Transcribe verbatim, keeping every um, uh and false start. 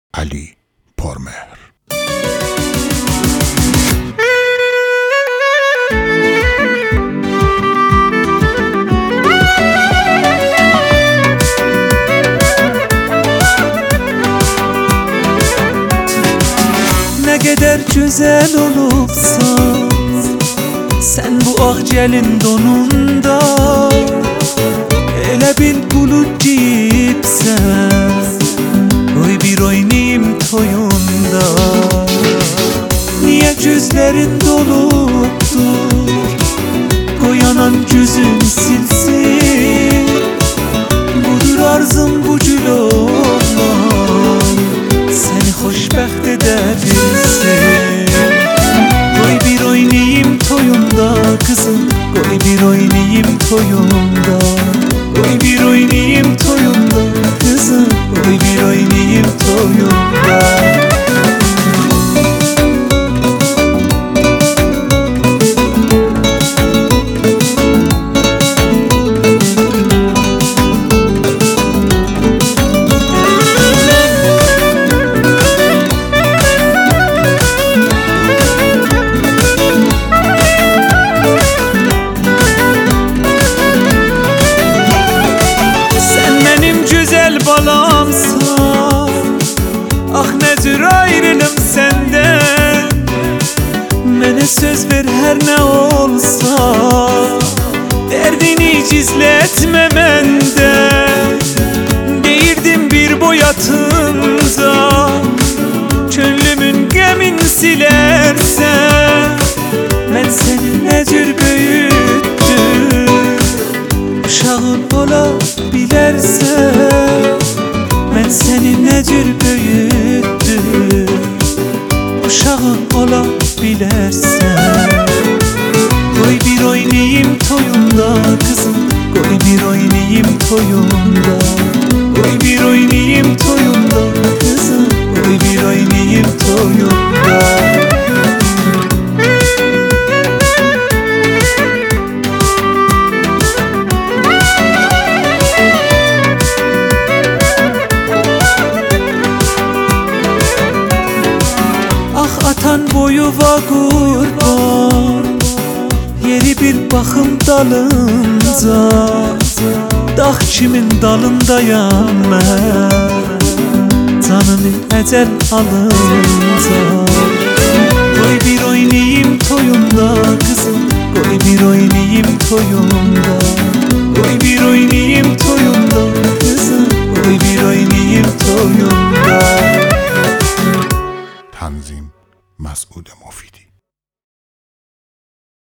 Ali Pormehr. Ne kadar güzel olubsan sen bu ağcelin donunda, elə bil bulut giyibsən, oy bir oynayım toyunda. Niye gözlerin dolupdur, koy anan gözünü silsin. Budur arzum bu gül olan, seni xoşbəxt edebilsin. Koy bir oynayım toyunda kızım, koy bir oynayım toyunda. Koy bir oynayım toyunda kızım, koy bir oynayım toyunda. Balamsan, ah nedir ayrılım senden. Mene söz ver her ne olsa, derdini gizletme menden. Değirdim bir boyatında, könlümün gemin silersen. Ben seni necür büyüttüm, uşağın ola bilersen. Ben seni necür büyüttüm, uşağın ola bilersen. Koy bir oynayım toyunda kızım, koy bir oynayım toyunda. Koy bir oynayım toyunda kızım, koy bir oynayım toyunda. Atan boyuva kurban, yeri bir bakım dalınca. Dağ kimin dalındayam mən, canını ecel alınca. Koy bir oynayım toyunda kızım, koy bir oynayım toyunda. Koy bir oynayım toyunda kızım, koy bir oynayım toyunda. Tanzim Mas'ud Mofidi.